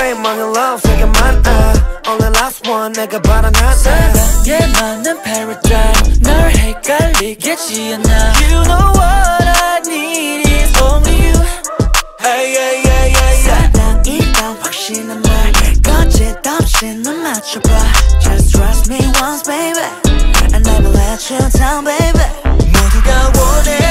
name on your love 세계만 Only last one 내가 바라나 사랑에 맞는 paradigm 널 헷갈리겠지 않아 You know what I need is only you Hey yeah yeah yeah yeah 사랑이란 확신한 말 거짓 없이 눈 맞춰봐 Just trust me once baby I never let you down baby 모두가 원해